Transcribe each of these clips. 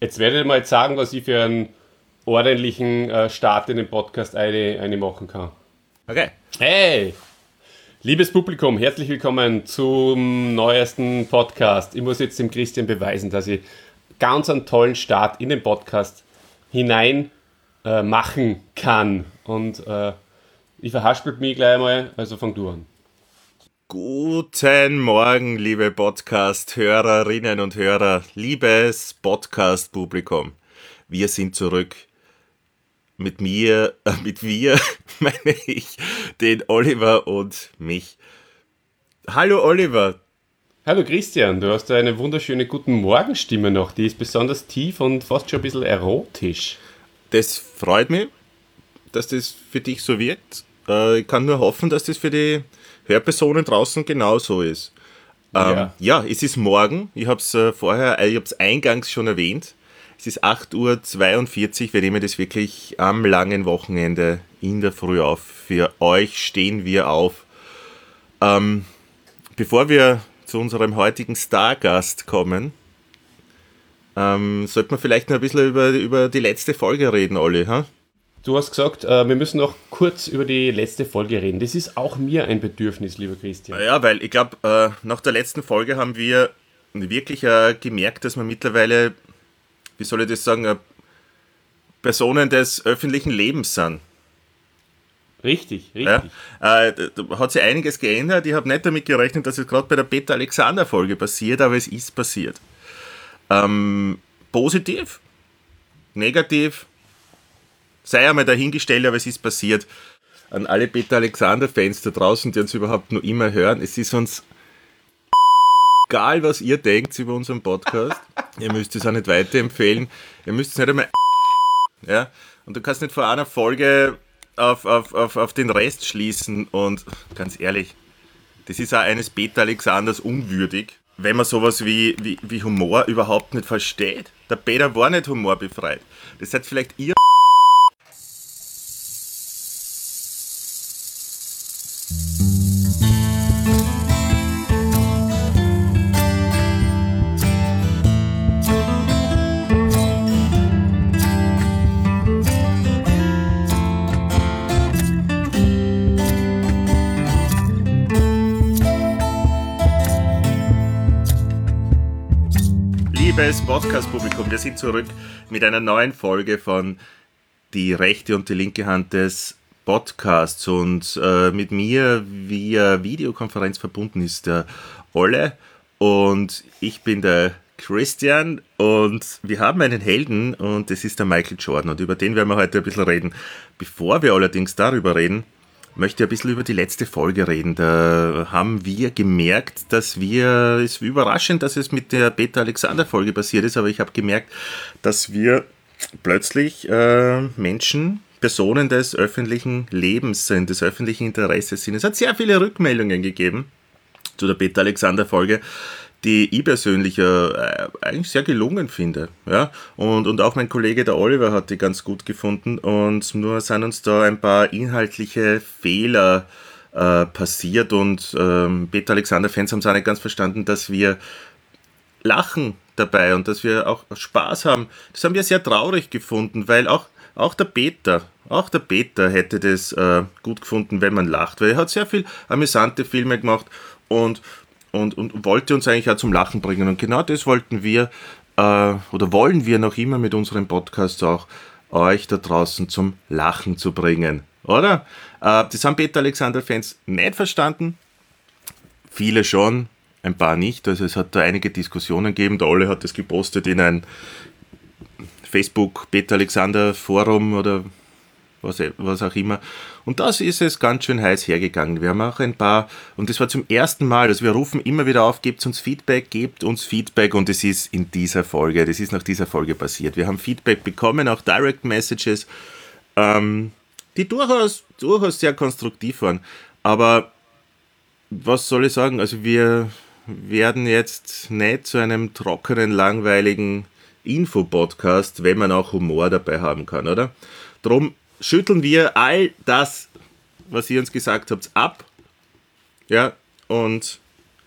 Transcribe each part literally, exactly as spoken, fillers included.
Jetzt werde ich mal jetzt sagen, was ich für einen ordentlichen äh, Start in den Podcast eine, eine machen kann. Okay. Hey! Liebes Publikum, herzlich willkommen zum neuesten Podcast. Ich muss jetzt dem Christian beweisen, dass ich ganz einen tollen Start in den Podcast hinein äh, machen kann. Und äh, ich verhaspel mich gleich mal, also fang du an. Guten Morgen, liebe Podcast-Hörerinnen und Hörer, liebes Podcast-Publikum. Wir sind zurück. Mit mir, äh, mit wir meine ich den Oliver und mich. Hallo Oliver. Hallo Christian, du hast eine wunderschöne Guten Morgen-Stimme noch. Die ist besonders tief und fast schon ein bisschen erotisch. Das freut mich, dass das für dich so wirkt. Äh, ich kann nur hoffen, dass das für die Hörpersonen draußen genauso ist. Ähm, ja. ja, es ist morgen. Ich habe es äh, vorher, ich habe es eingangs schon erwähnt. Es ist acht Uhr zweiundvierzig, wir nehmen das wirklich am langen Wochenende in der Früh auf. Für euch stehen wir auf. Ähm, bevor wir zu unserem heutigen Stargast kommen, ähm, sollte man vielleicht noch ein bisschen über, über die letzte Folge reden, Olli. Huh? Du hast gesagt, äh, wir müssen noch kurz über die letzte Folge reden. Das ist auch mir ein Bedürfnis, lieber Christian. Ja, weil ich glaube, äh, nach der letzten Folge haben wir wirklich äh, gemerkt, dass wir mittlerweile, wie soll ich das sagen, äh, Personen des öffentlichen Lebens sind. Richtig, richtig. Ja, äh, da hat sich einiges geändert. Ich habe nicht damit gerechnet, dass es gerade bei der Peter Alexander Folge passiert, aber es ist passiert. Ähm, positiv, negativ, sei einmal dahingestellt, aber es ist passiert. An alle Peter Alexander Fans da draußen, die uns überhaupt noch immer hören, es ist uns egal, was ihr denkt über unseren Podcast. Ihr müsst es auch nicht weiterempfehlen. Ihr müsst es nicht einmal ja, und du kannst nicht vor einer Folge auf, auf, auf, auf den Rest schließen und ganz ehrlich, das ist auch eines Peter Alexanders unwürdig, wenn man sowas wie, wie, wie Humor überhaupt nicht versteht. Der Peter war nicht humorbefreit. Das seid vielleicht ihr. Liebes Podcast-Publikum, wir sind zurück mit einer neuen Folge von Die rechte und die linke Hand des Podcasts und äh, mit mir via Videokonferenz verbunden ist der Olle und ich bin der Christian und wir haben einen Helden und das ist der Michael Jordan und über den werden wir heute ein bisschen reden. Bevor wir allerdings darüber reden, möchte ein bisschen über die letzte Folge reden. Da haben wir gemerkt, dass wir, es ist überraschend, dass es mit der Peter Alexander Folge passiert ist, aber ich habe gemerkt, dass wir plötzlich äh, Menschen, Personen des öffentlichen Lebens sind, des öffentlichen Interesses sind. Es hat sehr viele Rückmeldungen gegeben zu der Peter Alexander Folge, die ich persönlich äh, eigentlich sehr gelungen finde. Ja? Und, und auch mein Kollege, der Oliver, hat die ganz gut gefunden. Und nur sind uns da ein paar inhaltliche Fehler äh, passiert. Und ähm, Peter Alexander-Fans haben es auch nicht ganz verstanden, dass wir lachen dabei und dass wir auch Spaß haben. Das haben wir sehr traurig gefunden, weil auch, auch der Peter, auch der Peter hätte das äh, gut gefunden, wenn man lacht. Weil er hat sehr viel amüsante Filme gemacht und Und, und wollte uns eigentlich auch zum Lachen bringen. Und genau das wollten wir, äh, oder wollen wir noch immer mit unserem Podcast auch, euch da draußen zum Lachen zu bringen. Oder? Äh, das haben Peter Alexander-Fans nicht verstanden. Viele schon, ein paar nicht. Also es hat da einige Diskussionen gegeben. Der Ole hat das gepostet in ein Facebook Peter Alexander Forum oder was, was auch immer. Und das ist es ganz schön heiß hergegangen. Wir haben auch ein paar, und das war zum ersten Mal, also wir rufen immer wieder auf, gebt uns Feedback, gebt uns Feedback und es ist in dieser Folge, das ist nach dieser Folge passiert. Wir haben Feedback bekommen, auch Direct Messages, ähm, die durchaus, durchaus sehr konstruktiv waren. Aber was soll ich sagen, also wir werden jetzt nicht zu einem trockenen, langweiligen Infopodcast, wenn man auch Humor dabei haben kann, oder? Drum schütteln wir all das, was ihr uns gesagt habt, ab, ja, und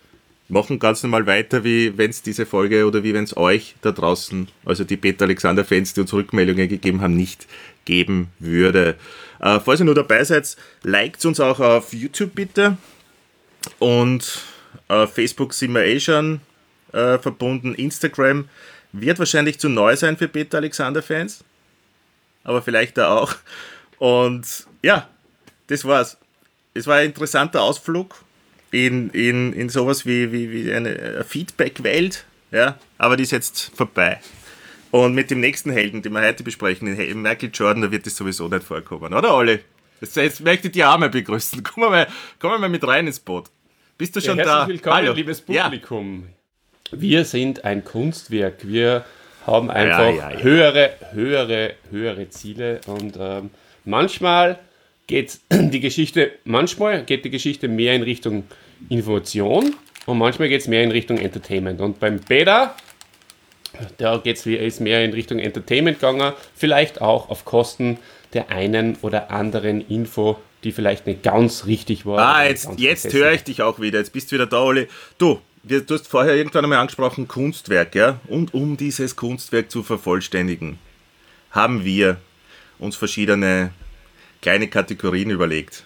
machen ganz normal weiter, wie wenn es diese Folge oder wie wenn es euch da draußen, also die Peter Alexander-Fans, die uns Rückmeldungen gegeben haben, nicht geben würde. Äh, falls ihr nur dabei seid, liked uns auch auf YouTube bitte. Und auf Facebook sind wir eh schon äh, verbunden. Instagram wird wahrscheinlich zu neu sein für Peter Alexander-Fans. Aber vielleicht da auch. Und ja, das war's. Es war ein interessanter Ausflug in, in, in sowas wie, wie, wie eine Feedback-Welt. Ja, aber die ist jetzt vorbei. Und mit dem nächsten Helden, den wir heute besprechen, den Michael Jordan, da wird das sowieso nicht vorkommen. Oder, Olli? Jetzt, jetzt möchte ich die Arme begrüßen. Komm mal, komm mal mit rein ins Boot. Bist du schon ja, da? Herzlich willkommen, Hallo. liebes Publikum. Ja. Wir sind ein Kunstwerk. Wir haben einfach ja, ja, ja. höhere, höhere, höhere Ziele. Und ähm, manchmal geht die Geschichte, manchmal geht die Geschichte mehr in Richtung Information und manchmal geht es mehr in Richtung Entertainment. Und beim Peter, da geht es mehr in Richtung Entertainment gegangen, vielleicht auch auf Kosten der einen oder anderen Info, die vielleicht nicht ganz richtig war. Ah, jetzt, jetzt höre ich dich auch wieder. Jetzt bist du wieder da, Olli. Du, du hast vorher irgendwann einmal angesprochen, Kunstwerk, ja? Und um dieses Kunstwerk zu vervollständigen, haben wir uns verschiedene kleine Kategorien überlegt.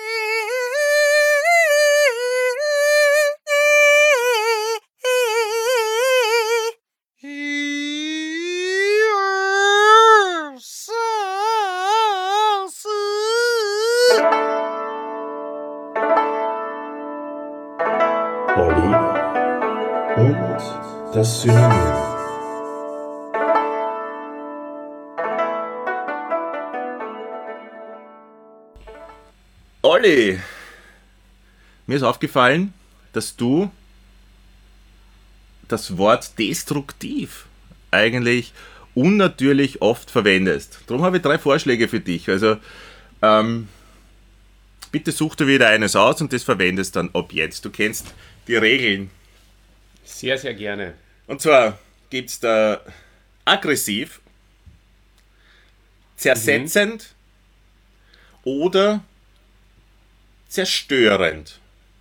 Olli und das Synonym. Olli, mir ist aufgefallen, dass du das Wort destruktiv eigentlich unnatürlich oft verwendest. Darum habe ich drei Vorschläge für dich. Also ähm, bitte such dir wieder eines aus und das verwendest dann ab jetzt. Du kennst die Regeln. Sehr, sehr gerne. Und zwar gibt es da aggressiv, zersetzend mhm. oder zerstörend.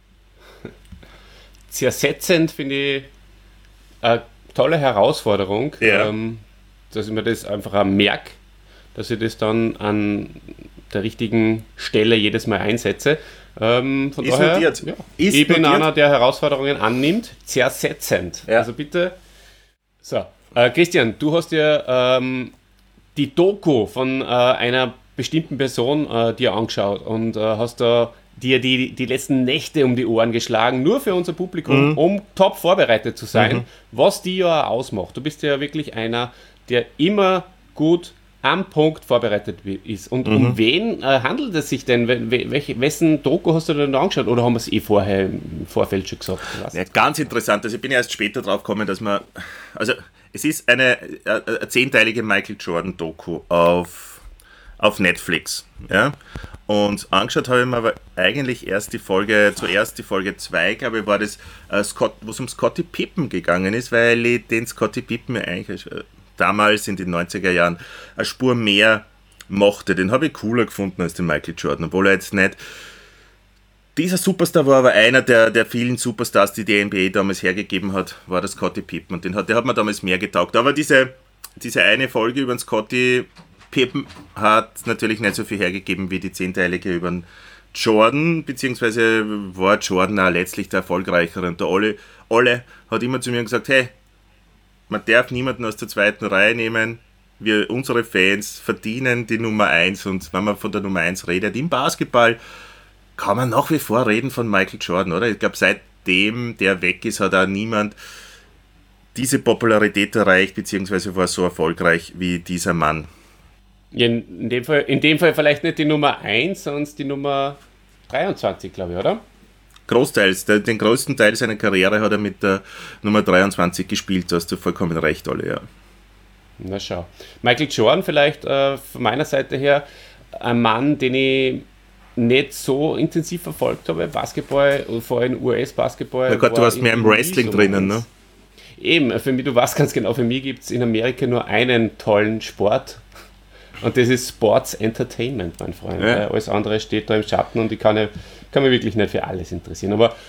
Zersetzend finde ich eine tolle Herausforderung, ja. ähm, dass ich mir das einfach auch merke, dass ich das dann an der richtigen Stelle jedes Mal einsetze. Ähm, von ist daher, notiert. Ja, ist ich bin notiert. einer, der Herausforderungen annimmt. Zersetzend. Ja. Also bitte. So, äh, Christian, du hast ja ähm, die Doku von äh, einer bestimmten Person äh, dir angeschaut und äh, hast da dir die, die letzten Nächte um die Ohren geschlagen, nur für unser Publikum, mhm. um top vorbereitet zu sein, mhm. was die ja ausmacht. Du bist ja wirklich einer, der immer gut am Punkt vorbereitet ist. Und mhm. um wen äh, handelt es sich denn? Welche, wessen Doku hast du denn da angeschaut? Oder haben wir es eh vorher im Vorfeld schon gesagt? Ja, ganz interessant. Also ich bin erst später drauf gekommen, dass man... Also es ist eine, eine, eine zehnteilige Michael Jordan Doku auf, auf Netflix. Ja? Und angeschaut habe ich mir aber eigentlich erst die Folge, zuerst die Folge zwei, glaube ich, war das, äh, Scott, wo es um Scottie Pippen gegangen ist, weil ich den Scottie Pippen eigentlich... Äh, damals in den neunziger Jahren eine Spur mehr mochte. Den habe ich cooler gefunden als den Michael Jordan, obwohl er jetzt nicht dieser Superstar war, aber einer der, der vielen Superstars, die die N B A damals hergegeben hat, war der Scottie Pippen. Und den hat, der hat mir damals mehr getaugt. Aber diese, diese eine Folge über den Scottie Pippen hat natürlich nicht so viel hergegeben wie die zehnteilige über den Jordan, beziehungsweise war Jordan auch letztlich der erfolgreichere. Und der Olle, Olle hat immer zu mir gesagt, hey, man darf niemanden aus der zweiten Reihe nehmen. Wir, unsere Fans verdienen die Nummer eins. Und wenn man von der Nummer eins redet, im Basketball kann man nach wie vor reden von Michael Jordan, oder? Ich glaube, seitdem der weg ist, hat auch niemand diese Popularität erreicht, beziehungsweise war so erfolgreich wie dieser Mann. Ja, in dem Fall, in dem Fall vielleicht nicht die Nummer eins, sondern die Nummer dreiundzwanzig, glaube ich, oder? Großteils, der, den größten Teil seiner Karriere hat er mit der Nummer dreiundzwanzig gespielt, da hast du vollkommen recht, alle, ja. Na schau. Michael Jordan vielleicht äh, von meiner Seite her ein Mann, den ich nicht so intensiv verfolgt habe, Basketball, vor allem U S-Basketball. Na Gott, du warst mehr im Wrestling so drinnen, ne? Eben, für mich, du weißt ganz genau, für mich gibt es in Amerika nur einen tollen Sport und das ist Sports Entertainment, mein Freund. Ja. Alles andere steht da im Schatten und ich kann, ja, kann mich wirklich nicht für alles interessieren. Aber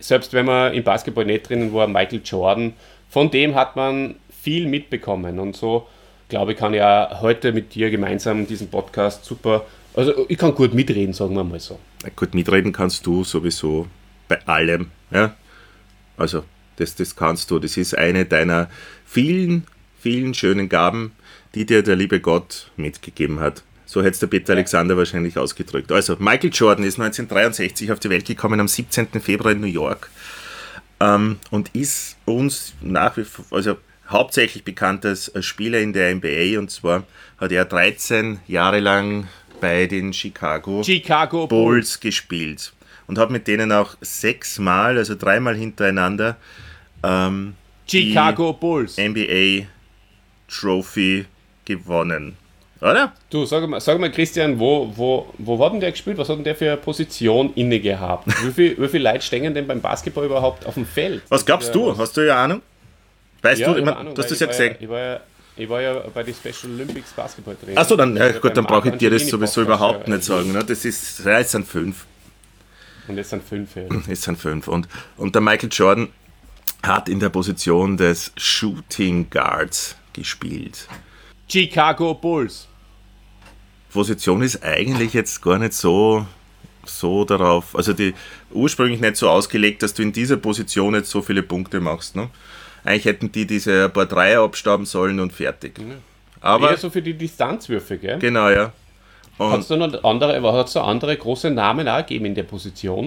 selbst wenn man im Basketball nicht drinnen war, Michael Jordan, von dem hat man viel mitbekommen. Und so, glaube ich, kann ich auch heute mit dir gemeinsam diesen Podcast super, also ich kann gut mitreden, sagen wir mal so. Gut, mitreden kannst du sowieso bei allem. Ja? Also, das, das kannst du. Das ist eine deiner vielen, vielen schönen Gaben, die dir der liebe Gott mitgegeben hat. So hätte es der Peter Alexander wahrscheinlich ausgedrückt. Also, Michael Jordan ist neunzehnhundertdreiundsechzig auf die Welt gekommen, am siebzehnten Februar in New York. Ähm, und ist uns nach wie vor, also hauptsächlich bekannt als Spieler in der N B A. Und zwar hat er dreizehn Jahre lang bei den Chicago, Chicago Bulls, Bulls gespielt. Und hat mit denen auch sechsmal, also dreimal hintereinander, ähm, Chicago Bulls. N B A Trophy gewonnen. Oder? Du, sag mal, sag mal Christian, wo, wo, wo hat denn der gespielt? Was hat denn der für eine Position inne gehabt? Wie viel, wie viele Leute stehen denn beim Basketball überhaupt auf dem Feld? Was glaubst du? Was? Hast du ja Ahnung? Weißt Ja, du, ich ich mein, habe Ahnung, du hast weil das ja ich war gesehen. Ich war ja, ich war ja bei den Special Olympics Basketball Training. Achso, dann, ja, Also gut, dann beim brauche ich dir das Marco sowieso Antonioni überhaupt Podcast, nicht sagen. Ne? Das ist, ja, es sind fünf. Und jetzt sind fünf. Ja. Es sind fünf. Und, und der Michael Jordan hat in der Position des Shooting Guards gespielt. Chicago Bulls. Position ist eigentlich jetzt gar nicht so, so darauf, also die ursprünglich nicht so ausgelegt, dass du in dieser Position jetzt so viele Punkte machst. Ne? Eigentlich hätten die diese ein paar Dreier abstauben sollen und fertig. Ja. Aber Eher so für die Distanzwürfe, gell? genau, ja. Hat es da noch andere, hat's da andere große Namen auch gegeben in der Position?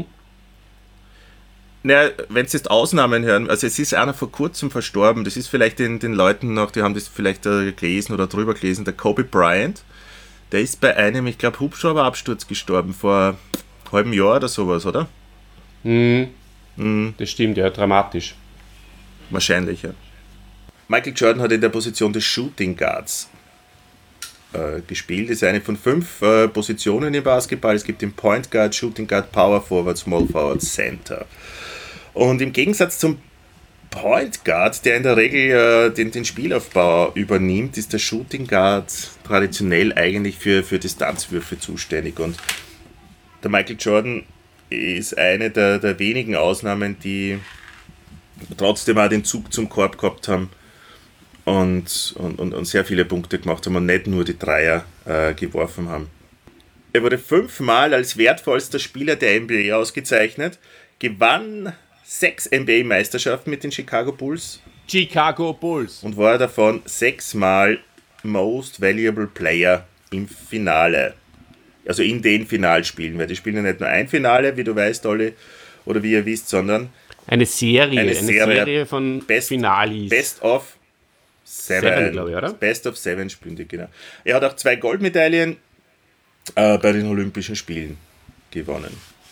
Naja, wenn es jetzt Ausnahmen hören, also es ist einer vor kurzem verstorben, das ist vielleicht den, den Leuten noch, die haben das vielleicht äh, gelesen oder drüber gelesen, der Kobe Bryant, der ist bei einem, ich glaube, Hubschrauberabsturz gestorben vor einem halben Jahr oder sowas, oder? Mhm. Mhm. Das stimmt, ja, dramatisch. Wahrscheinlich, ja. Michael Jordan hat in der Position des Shooting Guards äh, gespielt. Das ist eine von fünf äh, Positionen im Basketball. Es gibt den Point Guard, Shooting Guard, Power Forward, Small Forward, Center. Und im Gegensatz zum Point Guard, der in der Regel äh, den, den Spielaufbau übernimmt, ist der Shooting Guard traditionell eigentlich für, für Distanzwürfe zuständig. Und der Michael Jordan ist eine der, der wenigen Ausnahmen, die trotzdem auch den Zug zum Korb gehabt haben und, und, und, und sehr viele Punkte gemacht haben und nicht nur die Dreier äh, geworfen haben. Er wurde fünfmal als wertvollster Spieler der N B A ausgezeichnet, gewann sechs N B A-Meisterschaften mit den Chicago Bulls Chicago Bulls. und war davon sechsmal Most Valuable Player im Finale. Also in den Finalspielen, weil die spielen ja nicht nur ein Finale, wie du weißt, Olli, oder wie ihr wisst, sondern Eine Serie, Eine eine Serie. Serie, von Best, Finalis. Best of Seven, Seven, glaube ich, oder? Best of Seven spielen die, genau. Er hat auch zwei Goldmedaillen äh, bei den Olympischen Spielen gewonnen.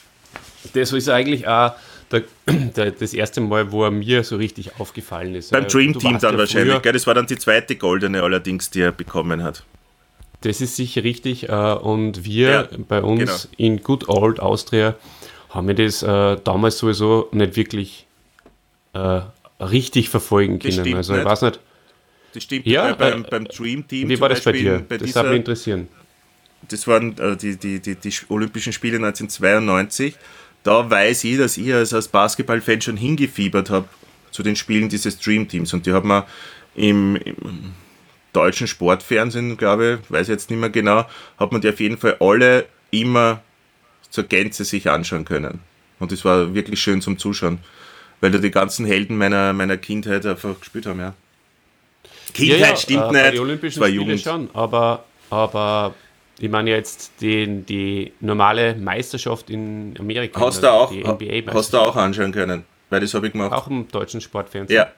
Das ist eigentlich auch der, der, das erste Mal, wo er mir so richtig aufgefallen ist. Beim Äh, Dream du Team warst dann ja wahrscheinlich, früher- gell? Das war dann die zweite goldene allerdings, die er bekommen hat. Das ist sicher richtig. Äh, und wir Ja, bei uns genau. in Good Old Austria haben wir das äh, damals sowieso nicht wirklich äh, richtig verfolgen Das können. stimmt Also ich nicht. weiß nicht, Das stimmt Ja, äh, beim, äh, beim Dream Team. wie zum war das bei Beispiel, dir? Bei das dieser, würde mich interessieren. das waren äh, die, die, die, die Olympischen Spiele neunzehnhundertzweiundneunzig. Da weiß ich, dass ich als, als Basketball-Fan schon hingefiebert habe zu den Spielen dieses Dream Teams. Und die hat man im, im deutschen Sportfernsehen, glaube ich, weiß ich jetzt nicht mehr genau, hat man die auf jeden Fall alle immer zur Gänze sich anschauen können. Und das war wirklich schön zum Zuschauen, weil da die ganzen Helden meiner, meiner Kindheit einfach gespielt haben, ja. Kindheit ja, ja, stimmt äh, nicht, bei den Olympischen das war Spiele Jugend. schon, aber, aber ich meine jetzt den, die normale Meisterschaft in Amerika. Hast du also auch, die N B A-Meisterschaft. hast du auch anschauen können, weil das habe ich gemacht. Auch im deutschen Sportfernsehen. Ja,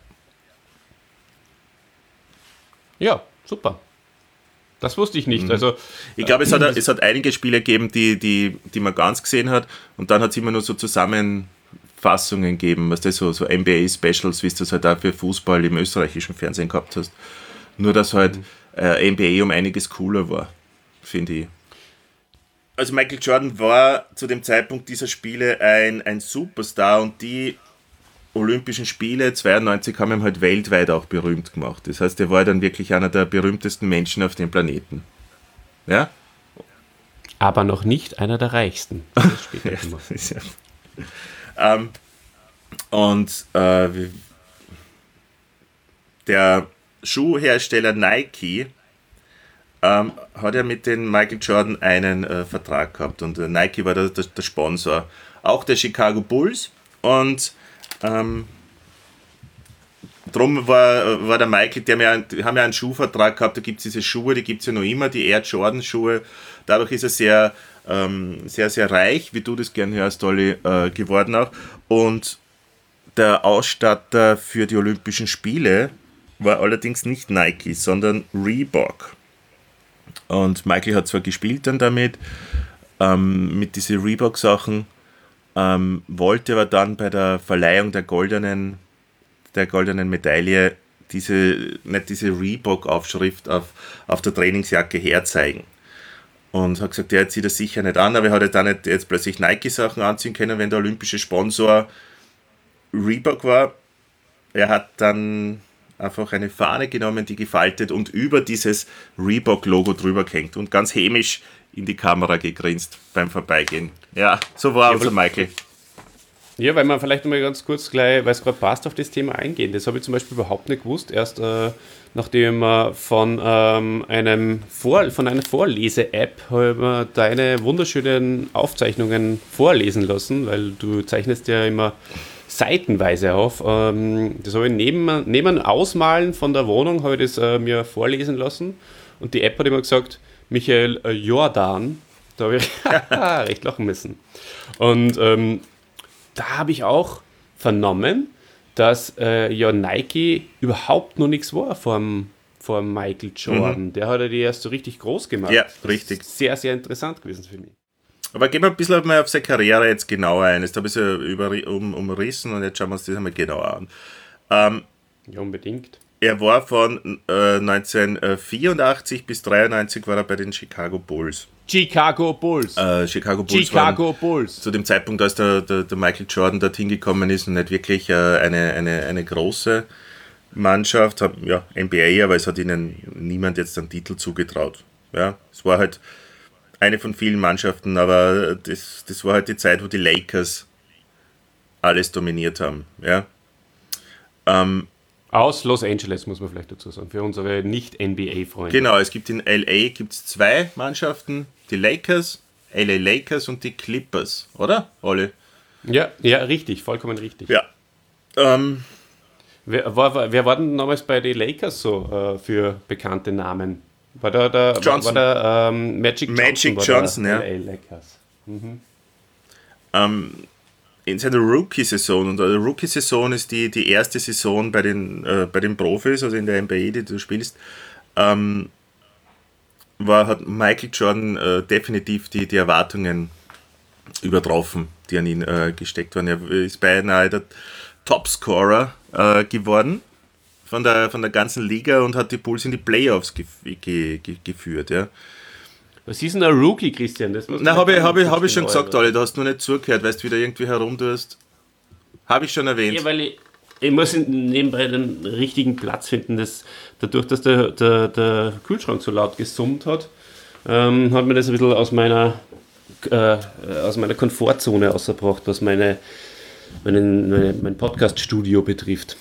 Ja, super. Das wusste ich nicht. Mhm. Also, ich glaube, es hat, es hat einige Spiele gegeben, die, die, die man ganz gesehen hat und dann hat es immer nur so Zusammenfassungen gegeben, was das so, so N B A-Specials, wie du das halt auch für Fußball im österreichischen Fernsehen gehabt hast. Nur, dass halt äh, N B A um einiges cooler war, finde ich. Also Michael Jordan war zu dem Zeitpunkt dieser Spiele ein, ein Superstar und die Olympischen Spiele zweiundneunzig haben ihn halt weltweit auch berühmt gemacht. Das heißt, er war dann wirklich einer der berühmtesten Menschen auf dem Planeten. Ja? aber noch nicht einer der reichsten. Das ist später Ja, gemacht. das ist ja. ähm, Und äh, der Schuhhersteller Nike ähm, hat ja mit den Michael Jordan einen äh, Vertrag gehabt und äh, Nike war der, der, der Sponsor, auch der Chicago Bulls, und ähm, drum war, war der Michael, der ja, die haben ja einen Schuhvertrag gehabt, da gibt es diese Schuhe, die gibt es ja noch immer, die Air Jordan Schuhe, dadurch ist er sehr, ähm, sehr, sehr reich, wie du das gern hörst, Olli, äh, geworden auch, und der Ausstatter für die Olympischen Spiele war allerdings nicht Nike, sondern Reebok. Und Michael hat zwar gespielt dann damit, ähm, mit diesen Reebok-Sachen, ähm, wollte aber dann bei der Verleihung der goldenen, der goldenen Medaille diese, nicht diese Reebok-Aufschrift auf, auf der Trainingsjacke herzeigen. Und hat gesagt, der zieht das sicher nicht an, aber er hat ja dann nicht jetzt plötzlich Nike-Sachen anziehen können, wenn der olympische Sponsor Reebok war. Er hat dann einfach eine Fahne genommen, die gefaltet und über dieses Reebok-Logo drüber gehängt und ganz hämisch in die Kamera gegrinst beim Vorbeigehen. Ja, so war unser Michael. Ja, weil man vielleicht nochmal ganz kurz gleich, weil es gerade passt, auf das Thema eingehen. Das habe ich zum Beispiel überhaupt nicht gewusst. Erst äh, nachdem wir von, ähm, einem Vor- von einer Vorlese-App habe ich deine wunderschönen Aufzeichnungen vorlesen lassen, weil du zeichnest ja immer seitenweise auf. Ähm, das habe ich neben, neben Ausmalen von der Wohnung habe ich das äh, mir vorlesen lassen. Und die App hat immer gesagt, Michael äh, Jordan. Da habe ich recht lachen müssen. Und ähm, da habe ich auch vernommen, dass äh, ja Nike überhaupt noch nichts war vor dem Michael Jordan. Mhm. Der hat ja die erst so richtig groß gemacht. Ja, richtig. Das ist sehr, sehr interessant gewesen für mich. Aber gehen wir ein bisschen mal auf seine Karriere jetzt genauer ein. Jetzt habe ich sie über, um, umrissen und jetzt schauen wir uns das einmal genauer an. Ähm, ja, unbedingt. Er war von äh, neunzehnhundertvierundachtzig bis dreiundneunzig war er bei den Chicago Bulls. Chicago Bulls. Äh, Chicago Bulls. Chicago Bulls. Zu dem Zeitpunkt, als der, der, der Michael Jordan dorthin gekommen ist und nicht wirklich äh, eine, eine, eine große Mannschaft, ja, N B A, aber es hat ihnen niemand jetzt einen Titel zugetraut. Ja, es war halt eine von vielen Mannschaften, aber das, das war halt die Zeit, wo die Lakers alles dominiert haben. Ja. Ähm, Aus Los Angeles, muss man vielleicht dazu sagen, für unsere Nicht-N B A-Freunde. Genau, es gibt in L A gibt's zwei Mannschaften, die Lakers, L A Lakers und die Clippers, oder, Olli? Ja, ja, richtig, vollkommen richtig. Ja. Ähm, wer, war, wer war denn damals bei den Lakers so äh, für bekannte Namen? War da der, Johnson. War der ähm, Magic Johnson? Magic Johnson, ja. L A Lakers. Mhm. Ähm, in seiner Rookie-Saison, und die Rookie-Saison ist die, die erste Saison bei den, äh, bei den Profis, also in der N B A, die du spielst, ähm, war, hat Michael Jordan äh, definitiv die, die Erwartungen übertroffen, die an ihn äh, gesteckt waren. Er ist beinahe der Topscorer äh, geworden von der, von der ganzen Liga und hat die Bulls in die Playoffs gef- ge- ge- geführt. Ja. Was ist denn ein Rookie, Christian? Das Na, habe ich, hab ich, hab ich schon gesagt, Olli, du hast nur nicht zugehört, weil du wieder irgendwie herumtust. Habe ich schon erwähnt. Ja, weil ich, ich muss nebenbei den richtigen Platz finden. Das, dadurch, dass der, der, der Kühlschrank so laut gesummt hat, ähm, hat mir das ein bisschen aus meiner, äh, aus meiner Komfortzone ausgebracht, was meine, meine, meine, mein Podcast-Studio betrifft.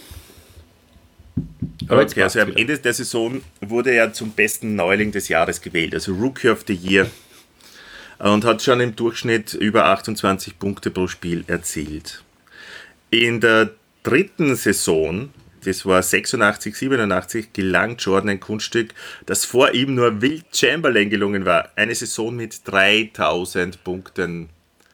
Aber okay, also am Ende der Saison wurde er zum besten Neuling des Jahres gewählt, also Rookie of the Year, und hat schon im Durchschnitt über achtundzwanzig Punkte pro Spiel erzielt. In der dritten Saison, das war sechsundachtzig, siebenundachtzig, gelang Jordan ein Kunststück, das vor ihm nur Wilt Chamberlain gelungen war. Eine Saison mit dreitausend Punkten.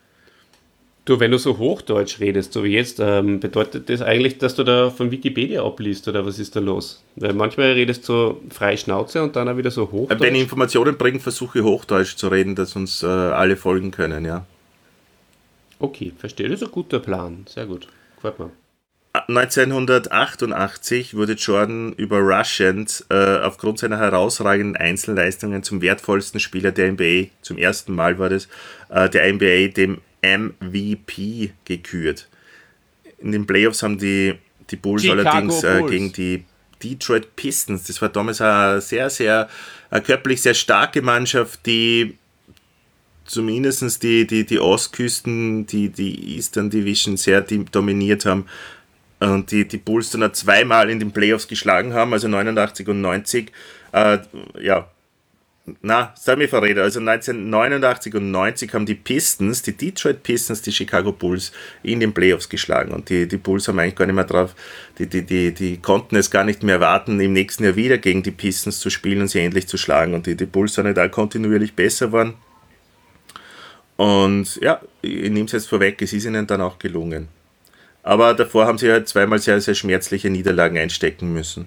Du, wenn du so Hochdeutsch redest, so wie jetzt, ähm, bedeutet das eigentlich, dass du da von Wikipedia abliest, oder was ist da los? Weil manchmal redest du so frei Schnauze und dann auch wieder so Hochdeutsch. Wenn ich Informationen bringe, versuche ich Hochdeutsch zu reden, dass uns äh, alle folgen können, ja. Okay, verstehe. Das ist ein guter Plan. Sehr gut. Gefällt mir. neunzehnhundertachtundachtzig wurde Jordan überraschend äh, aufgrund seiner herausragenden Einzelleistungen zum wertvollsten Spieler der N B A, zum ersten Mal war das, äh, der N B A, dem M V P gekürt. In den Playoffs haben die, die Bulls Chicago allerdings äh, Bulls. gegen die Detroit Pistons, das war damals eine sehr, sehr eine körperlich sehr starke Mannschaft, die zumindest die, die, die Ostküsten, die die Eastern Division sehr dominiert haben und die, die Bulls dann auch zweimal in den Playoffs geschlagen haben, also neunundachtzig und neunzig. Äh, ja, na, sei mir verrät, also neunzehnhundertneunundachtzig und neunzig haben die Pistons, die Detroit Pistons, die Chicago Bulls in den Playoffs geschlagen und die, die Bulls haben eigentlich gar nicht mehr drauf, die, die, die, die konnten es gar nicht mehr erwarten, im nächsten Jahr wieder gegen die Pistons zu spielen und sie endlich zu schlagen und die, die Bulls sind nicht all kontinuierlich besser geworden und ja, ich nehme es jetzt vorweg, es ist ihnen dann auch gelungen. Aber davor haben sie halt zweimal sehr, sehr schmerzliche Niederlagen einstecken müssen.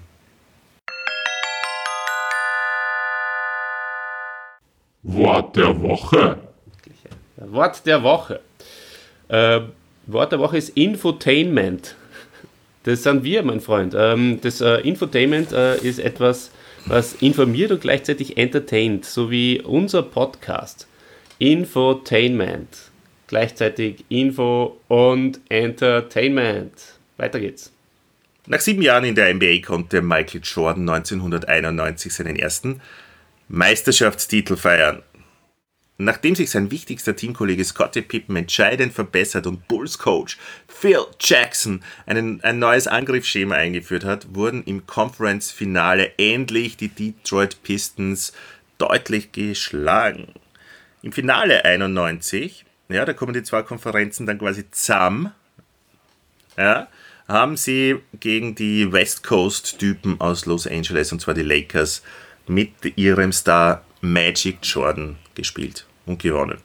Wort der Woche. Wort der Woche. Äh, Wort der Woche ist Infotainment. Das sind wir, mein Freund. Ähm, das äh, Infotainment äh, ist etwas, was informiert und gleichzeitig entertaint, so wie unser Podcast. Infotainment. Gleichzeitig Info und Entertainment. Weiter geht's. Nach sieben Jahren in der N B A konnte Michael Jordan neunzehnhunderteinundneunzig seinen ersten Meisterschaftstitel feiern. Nachdem sich sein wichtigster Teamkollege Scottie Pippen entscheidend verbessert und Bulls Coach Phil Jackson einen, ein neues Angriffsschema eingeführt hat, wurden im Conference-Finale endlich die Detroit Pistons deutlich geschlagen. Im Finale einundneunzig, ja, da kommen die zwei Konferenzen dann quasi zusammen, ja, haben sie gegen die West Coast-Typen aus Los Angeles, und zwar die Lakers, mit ihrem Star Magic Jordan gespielt und gewonnen.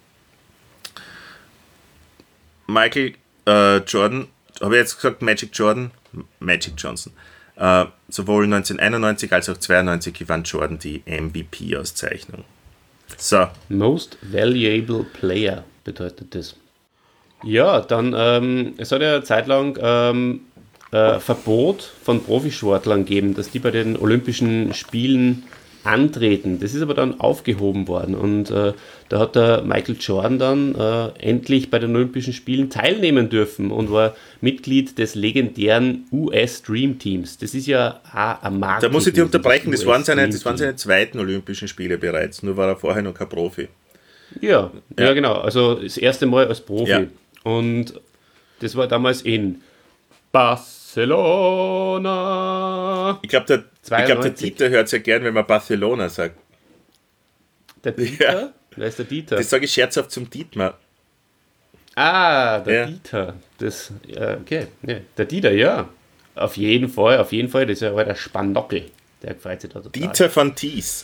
Michael äh, Jordan, habe ich jetzt gesagt Magic Jordan? Magic Johnson. Äh, sowohl neunzehnhunderteinundneunzig als auch zweiundneunzig gewann Jordan die M V P-Auszeichnung. So. Most Valuable Player bedeutet das. Ja, dann, ähm, es hat ja eine Zeit lang ähm, äh, Verbot von Profisportlern gegeben, dass die bei den Olympischen Spielen antreten. Das ist aber dann aufgehoben worden und äh, da hat der Michael Jordan dann äh, endlich bei den Olympischen Spielen teilnehmen dürfen und war Mitglied des legendären U S Dream Teams. Das ist ja auch ein Markt. Da muss ich dich unterbrechen, das waren, seine, das waren seine zweiten Olympischen Spiele bereits, nur war er vorher noch kein Profi. Ja, ja, ja genau, also das erste Mal als Profi. Ja. Und das war damals in Barcelona. Ich glaube, der, glaub, der Dieter hört es ja gern, wenn man Barcelona sagt. Der Dieter? Ja. Wer ist der Dieter? Das sage ich scherzhaft zum Dietmar. Ah, der ja. Dieter. Das, ja, okay. Ja, der Dieter, ja. Auf jeden Fall, auf jeden Fall. Das ist ja aber der Spanockel. Der freut sich da total. Dieter van Thies.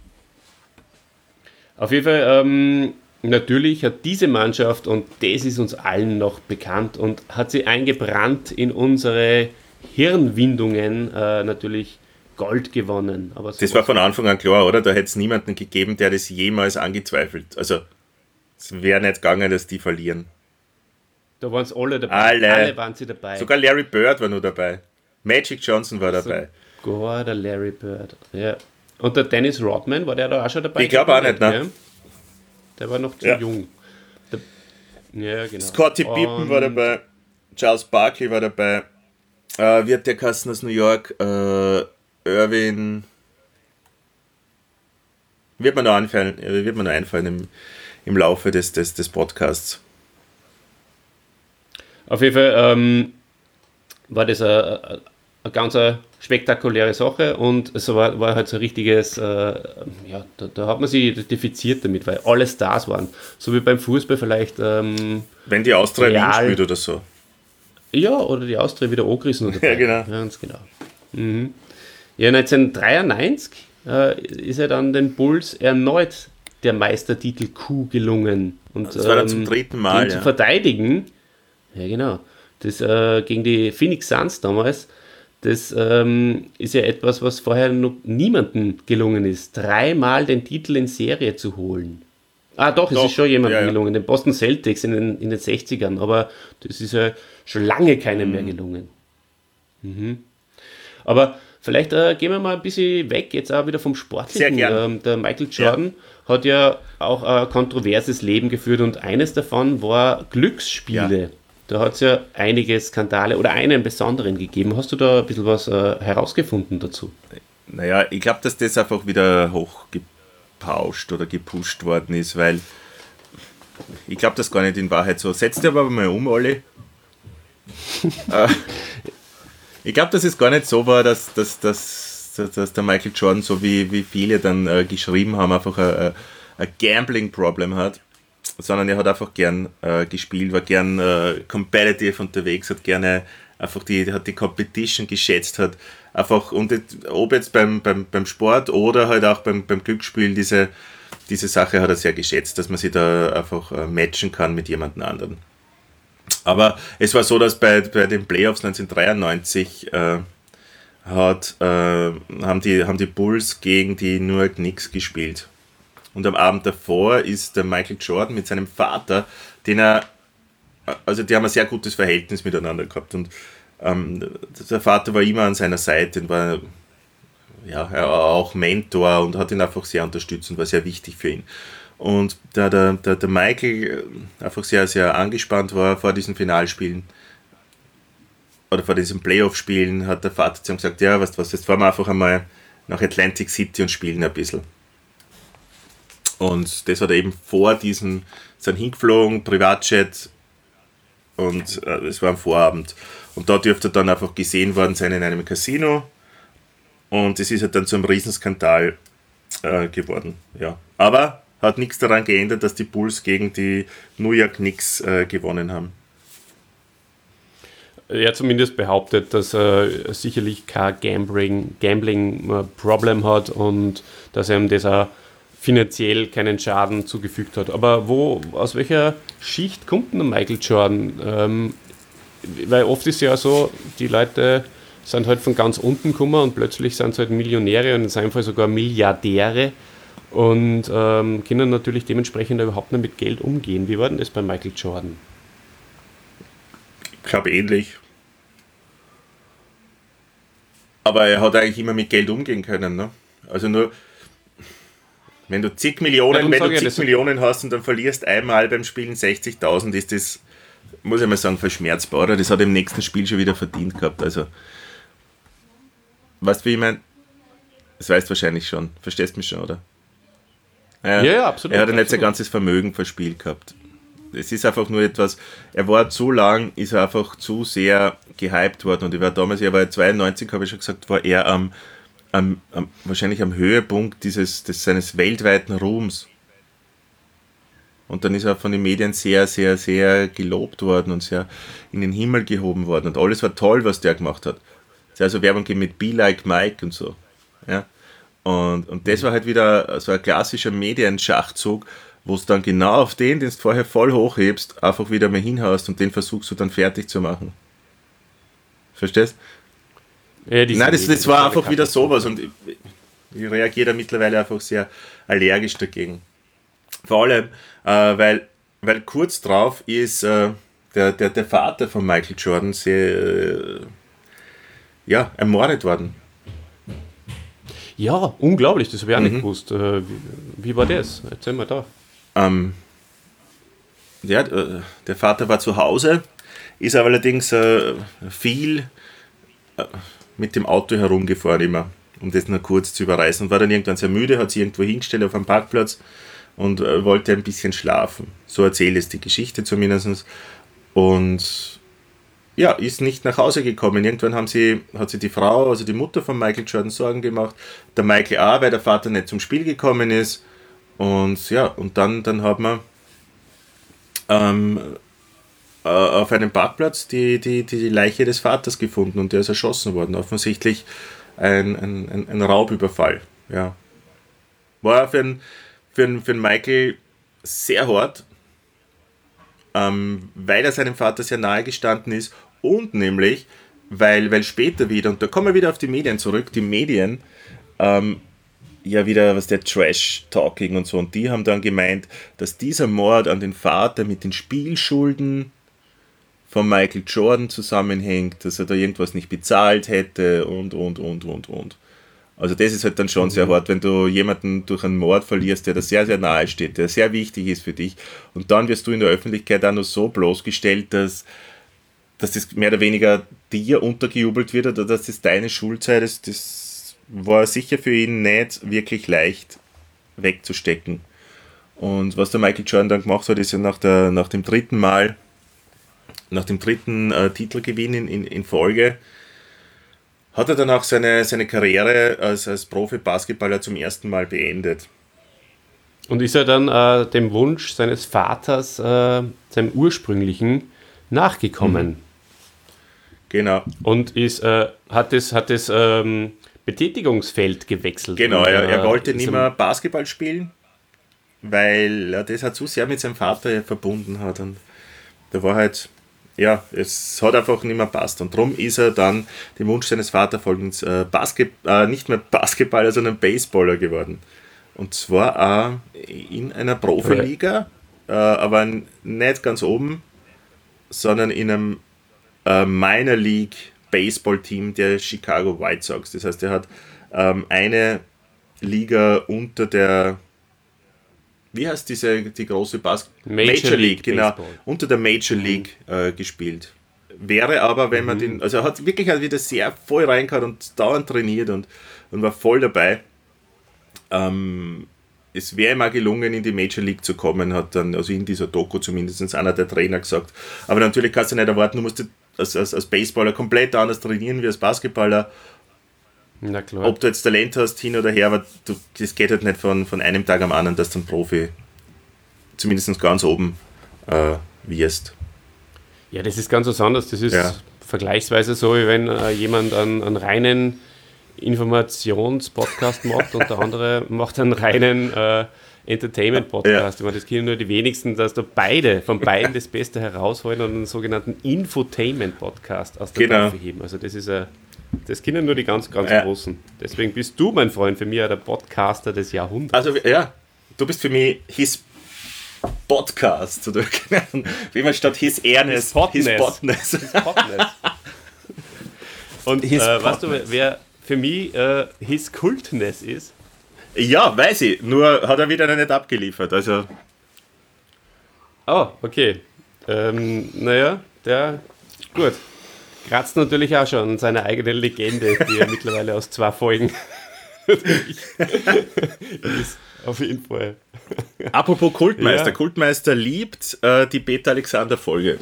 Auf jeden Fall, ähm, natürlich hat diese Mannschaft, und das ist uns allen noch bekannt, und hat sie eingebrannt in unsere Hirnwindungen, äh, natürlich Gold gewonnen. Aber das war von Anfang an klar, oder? Da hätte es niemanden gegeben, der das jemals angezweifelt. Also, es wäre nicht gegangen, dass die verlieren. Da waren es alle dabei. Alle. Alle waren sie dabei. Sogar Larry Bird war nur dabei. Magic Johnson war dabei. Sogar der Larry Bird, ja. Und der Dennis Rodman, war der da auch schon dabei? Ich glaube auch nicht, ne? Ja. Der war noch zu ja. jung. Der, ja, genau. Scottie Pippen war dabei. Charles Barkley war dabei. Äh, wie hat der Kasten aus New York? Äh, Irvin. Wird mir noch einfallen, wird mir noch einfallen im, im Laufe des, des, des Podcasts. Auf jeden Fall ähm, war das eine, eine ganz spektakuläre Sache und es war, war halt so ein richtiges, äh, ja, da, da hat man sich identifiziert damit, weil alle Stars waren. So wie beim Fußball vielleicht. Ähm, Wenn die Austria Wien spielt oder so. Ja, oder die Austria wieder angerissen oder ja, genau. Ja, ganz genau. Mhm. Ja, neunzehnhundertdreiundneunzig äh, ist er dann den Bulls erneut der Meistertitel-Coup gelungen. Und, das war dann ähm, zum dritten Mal. Den ja. zu verteidigen, ja genau, das äh, gegen die Phoenix Suns damals, das ähm, ist ja etwas, was vorher noch niemandem gelungen ist, dreimal den Titel in Serie zu holen. Ah doch, es doch, ist schon jemandem ja, ja. gelungen, den Boston Celtics in den, in den sechzigern, aber das ist ja schon lange keinem mhm. mehr gelungen. Mhm. Aber vielleicht äh, gehen wir mal ein bisschen weg, jetzt auch wieder vom Sportlichen. Ähm, der Michael Jordan ja. hat ja auch ein kontroverses Leben geführt und eines davon war Glücksspiele. Ja. Da hat es ja einige Skandale oder einen besonderen gegeben. Hast du da ein bisschen was äh, herausgefunden dazu? Naja, ich glaube, dass das einfach wieder hochgepauscht oder gepusht worden ist, weil ich glaube das gar nicht in Wahrheit so. Setz dir aber mal um, Olli. äh, ich glaube, dass es gar nicht so war, dass, dass, dass, dass der Michael Jordan, so wie, wie viele dann äh, geschrieben haben, einfach ein, ein Gambling-Problem hat, sondern er hat einfach gern äh, gespielt, war gern äh, competitive unterwegs, hat gerne einfach die, hat die Competition geschätzt, hat einfach, und ob jetzt beim, beim, beim Sport oder halt auch beim, beim Glücksspiel, diese, diese Sache hat er sehr geschätzt, dass man sich da einfach äh, matchen kann mit jemand anderen. Aber es war so, dass bei, bei den Playoffs neunzehnhundertdreiundneunzig äh, hat, äh, haben, die, haben die Bulls gegen die New York Knicks gespielt. Und am Abend davor ist der Michael Jordan mit seinem Vater, den er, also die haben ein sehr gutes Verhältnis miteinander gehabt. Und ähm, der Vater war immer an seiner Seite und war ja, er war auch Mentor und hat ihn einfach sehr unterstützt und war sehr wichtig für ihn. Und da der, der, der Michael einfach sehr, sehr angespannt war vor diesen Finalspielen oder vor diesen Playoff-Spielen, hat der Vater zu ihm gesagt, ja, weißt du was, jetzt fahren wir einfach einmal nach Atlantic City und spielen ein bisschen. Und das hat er eben vor diesen, sind hingeflogen, Privatjet, und äh, es war am Vorabend. Und da dürfte er dann einfach gesehen worden sein in einem Casino. Und es ist halt dann zu einem Riesenskandal äh, geworden. Ja. Aber hat nichts daran geändert, dass die Bulls gegen die New York Knicks äh, gewonnen haben. Er hat zumindest behauptet, dass er sicherlich kein Gambling, Gambling-Problem hat und dass er ihm das auch finanziell keinen Schaden zugefügt hat. Aber wo, aus welcher Schicht kommt denn der Michael Jordan? Ähm, weil oft ist ja so, die Leute sind halt von ganz unten gekommen und plötzlich sind sie halt Millionäre und in seinem Fall sogar Milliardäre und ähm, können natürlich dementsprechend überhaupt nicht mit Geld umgehen. Wie war denn das bei Michael Jordan? Ich glaube ähnlich. Aber er hat eigentlich immer mit Geld umgehen können. Ne? Also nur, wenn du zig Millionen, ja, wenn du zig Millionen hast und dann verlierst einmal beim Spielen sechzigtausend, ist das, muss ich mal sagen, verschmerzbar. Oder? Das hat er im nächsten Spiel schon wieder verdient gehabt. Also, weißt du, wie ich meine? Das weißt du wahrscheinlich schon. Verstehst mich schon, oder? Ja, ja, ja, absolut. Er hat ja nicht sein ganzes Vermögen verspielt gehabt. Es ist einfach nur etwas, er war zu lang, ist er einfach zu sehr gehypt worden. Und ich war damals, er war zweiundneunzig, habe ich schon gesagt, war er am, am, am wahrscheinlich am Höhepunkt dieses, des, seines weltweiten Ruhms. Und dann ist er von den Medien sehr, sehr, sehr gelobt worden und sehr in den Himmel gehoben worden. Und alles war toll, was der gemacht hat. Es hat also Werbung gegeben mit Be Like Mike und so. Ja. Und, und das war halt wieder so ein klassischer Medienschachzug, wo es dann genau auf den, den du vorher voll hochhebst, einfach wieder mal hinhaust und den versuchst du dann fertig zu machen. Verstehst? Ja, Nein, das, das war einfach wieder sowas und ich, ich reagiere da mittlerweile einfach sehr allergisch dagegen. Vor allem, äh, weil, weil kurz drauf ist äh, der, der, der Vater von Michael Jordan sehr, äh, ja, ermordet worden. Ja, unglaublich, das habe ich auch mhm. nicht gewusst. Äh, wie, wie war das? Erzähl mal da. Ähm, ja, der Vater war zu Hause, ist aber allerdings äh, viel äh, mit dem Auto herumgefahren immer, um das nur kurz zu überreißen. Und war dann irgendwann sehr müde, hat sich irgendwo hingestellt auf einem Parkplatz und äh, wollte ein bisschen schlafen. So erzählt es die Geschichte zumindest. Und ja, ist nicht nach Hause gekommen. Irgendwann haben sie, hat sie die Frau, also die Mutter von Michael Jordan, Sorgen gemacht. Der Michael auch, weil der Vater nicht zum Spiel gekommen ist. Und ja, und dann, dann hat man ähm, äh, auf einem Parkplatz die, die, die Leiche des Vaters gefunden und der ist erschossen worden. Offensichtlich ein, ein, ein, ein Raubüberfall. Ja. War für einen für für Michael sehr hart, ähm, weil er seinem Vater sehr nahe gestanden ist und nämlich, weil, weil später wieder, und da kommen wir wieder auf die Medien zurück, die Medien, ähm, ja wieder was der Trash-Talking und so. Und die haben dann gemeint, dass dieser Mord an den Vater mit den Spielschulden von Michael Jordan zusammenhängt, dass er da irgendwas nicht bezahlt hätte und, und, und, und, und. Also das ist halt dann schon mhm. sehr hart, wenn du jemanden durch einen Mord verlierst, der da sehr, sehr nahe steht, der sehr wichtig ist für dich. Und dann wirst du in der Öffentlichkeit auch noch so bloßgestellt, dass, dass das mehr oder weniger dir untergejubelt wird oder dass das deine Schuld sei. Das, das war sicher für ihn nicht wirklich leicht wegzustecken. Und was der Michael Jordan dann gemacht hat, ist ja nach, der, nach dem dritten Mal, nach dem dritten äh, Titelgewinn in, in, in Folge, hat er dann auch seine, seine Karriere als, als Profi-Basketballer zum ersten Mal beendet. Und ist er dann äh, dem Wunsch seines Vaters, äh, seinem ursprünglichen, nachgekommen. Mhm. Genau. Und ist, äh, hat das, hat das ähm, Betätigungsfeld gewechselt. Genau, und, er, er äh, wollte nicht mehr Basketball spielen, weil er das halt zu sehr mit seinem Vater verbunden hat. Und da war halt, ja, es hat einfach nicht mehr passt. Und darum ist er dann dem Wunsch seines Vaters folgend äh, Basket, äh, nicht mehr Basketballer, sondern Baseballer geworden. Und zwar äh, in einer Profiliga, äh, aber nicht ganz oben, sondern in einem äh, Minor League Baseball Team der Chicago White Sox. Das heißt, er hat ähm, eine Liga unter der, wie heißt diese, die große Basketball? Major, Major League, League genau, Baseball. Unter der Major League äh, gespielt. Wäre aber, wenn man mhm. den, also er hat wirklich halt wieder sehr voll reingehauen und dauernd trainiert und, und war voll dabei. Ähm, es wäre ihm auch gelungen, in die Major League zu kommen, hat dann, also in dieser Doku zumindest einer der Trainer gesagt. Aber natürlich kannst du nicht erwarten, du musst als, als, als Baseballer komplett anders trainieren wie als Basketballer. Na klar. Ob du jetzt Talent hast, hin oder her, aber du, das geht halt nicht von, von einem Tag am anderen, dass du ein Profi zumindest ganz oben äh, wirst. Ja, das ist ganz was anderes. Das ist ja vergleichsweise so, wie wenn äh, jemand einen, einen reinen Informations-Podcast macht und der andere macht einen reinen äh, Entertainment-Podcast. Ja. Ich meine, das kennen nur die wenigsten, dass da beide, von beiden das Beste herausholen und einen sogenannten Infotainment-Podcast aus der genau. Taufe heben. Also das ist ein, das kennen nur die ganz, ganz ja. Großen. Deswegen bist du, mein Freund, für mich der Podcaster des Jahrhunderts. Also ja, du bist für mich his Podcast, oder wie man statt his Ernest, his Podness. His Podness. Und his äh, weißt du, wer für mich äh, his Kultness ist? Ja, weiß ich, nur hat er wieder nicht abgeliefert. Also. Oh, okay. Ähm, naja, der, gut. Kratzt natürlich auch schon an seiner eigenen Legende, die er mittlerweile aus zwei Folgen ist. Auf jeden Fall. Apropos Kultmeister. Ja. Kultmeister liebt äh, die Peter-Alexander-Folge.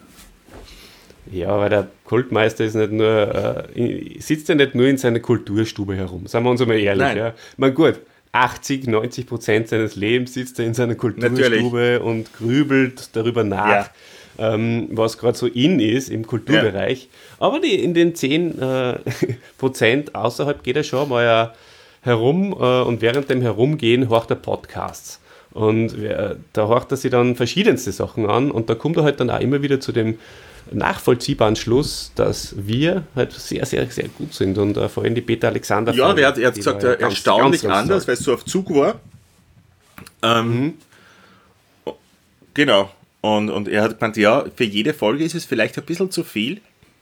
Ja, weil der Kultmeister ist nicht nur, äh, sitzt ja nicht nur in seiner Kulturstube herum, seien wir uns einmal ehrlich. Nein. Ja. Man gut, achtzig, neunzig Prozent seines Lebens sitzt er in seiner Kulturstube Natürlich. und grübelt darüber nach, ja. ähm, was gerade so in ist im Kulturbereich. Ja. Aber die, in den zehn Prozent äh, außerhalb geht er schon mal ja herum äh, und während dem Herumgehen horcht er Podcasts. Und äh, da horcht er sich dann verschiedenste Sachen an und da kommt er halt dann auch immer wieder zu dem nachvollziehbaren Schluss, dass wir halt sehr, sehr, sehr gut sind und äh, vor allem die Peter-Alexander. Ja, er hat, er hat gesagt, er ganz, erstaunlich ganz, ganz anders, weil es so auf Zug war. Ähm, mhm. Genau. Und, und er hat gemeint, ja, für jede Folge ist es vielleicht ein bisschen zu viel,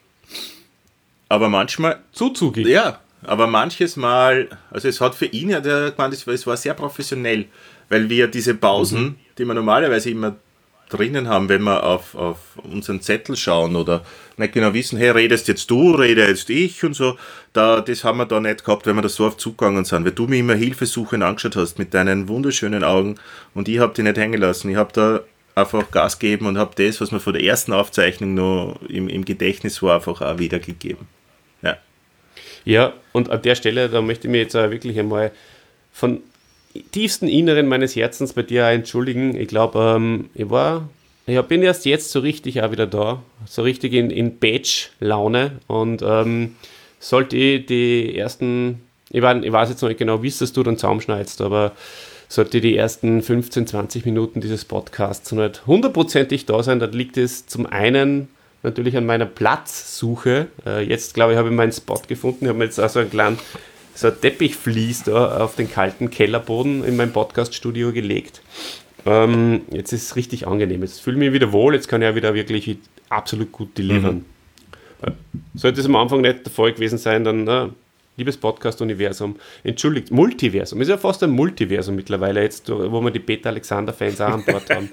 aber manchmal... Zu zugig. Ja, aber manches Mal, also es hat für ihn, hat er gemeint, es war sehr professionell, weil wir diese Pausen, mhm. die wir normalerweise immer drinnen haben, wenn wir auf, auf unseren Zettel schauen oder nicht genau wissen, hey, redest jetzt du, rede jetzt ich und so, da, das haben wir da nicht gehabt, wenn wir da so auf Zug gegangen sind, weil du mir immer hilfesuchend angeschaut hast mit deinen wunderschönen Augen und ich habe dich nicht hängen lassen. Ich habe da einfach Gas gegeben und habe das, was mir von der ersten Aufzeichnung noch im, im Gedächtnis war, einfach auch wiedergegeben. Ja. Ja, und an der Stelle, da möchte ich mich jetzt auch wirklich einmal von tiefsten Inneren meines Herzens bei dir entschuldigen. Ich glaube, ähm, ich war, ich bin erst jetzt so richtig auch wieder da, so richtig in, in Batch-Laune und ähm, sollte ich die ersten, ich, war, ich weiß jetzt noch nicht genau, wie es du dann zusammenschneidest, aber sollte die ersten fünfzehn, zwanzig Minuten dieses Podcasts nicht hundertprozentig da sein, dann liegt es zum einen natürlich an meiner Platzsuche. Äh, jetzt, glaube ich, habe ich meinen Spot gefunden. Ich habe mir jetzt auch so einen kleinen so ein Teppichvlies da auf den kalten Kellerboden in mein Podcaststudio gelegt. Ähm, jetzt ist es richtig angenehm. Jetzt fühle ich mich wieder wohl. Jetzt kann ich ja wieder wirklich absolut gut delivern. Mhm. Sollte es am Anfang nicht der Fall gewesen sein, dann, na, liebes Podcast-Universum, entschuldigt, Multiversum. Ist ja fast ein Multiversum mittlerweile jetzt, wo wir die Peter-Alexander-Fans auch an Bord haben.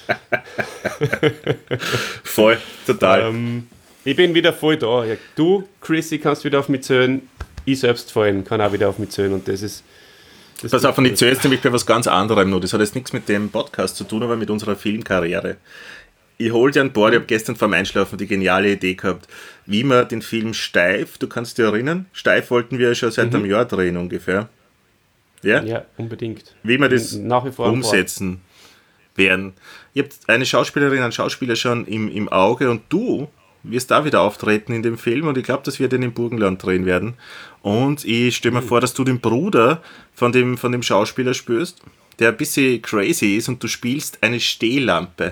Voll, total. Ähm, ich bin wieder voll da. Ja, du, Chrissy, kannst wieder auf mich zählen. Ich selbst vor allem kann auch wieder auf mich zählen und das ist Das Pass auf, und ich erzähle jetzt nämlich bei was ganz anderem noch. Das hat jetzt nichts mit dem Podcast zu tun, aber mit unserer Filmkarriere. Ich hole dir an Bord, ich habe gestern vorm Einschlafen die geniale Idee gehabt, wie man den Film Steif, du kannst dich erinnern, Steif wollten wir ja schon seit mhm. einem Jahr drehen ungefähr. Ja? Ja, unbedingt. Wie wir das nach wie vor umsetzen werden. Ihr habt eine Schauspielerin, einen Schauspieler schon im, im Auge und du wirst da wieder auftreten in dem Film und ich glaube, dass wir den im Burgenland drehen werden. Und ich stelle mir mhm. vor, dass du den Bruder von dem, von dem Schauspieler spürst, der ein bisschen crazy ist und du spielst eine Stehlampe.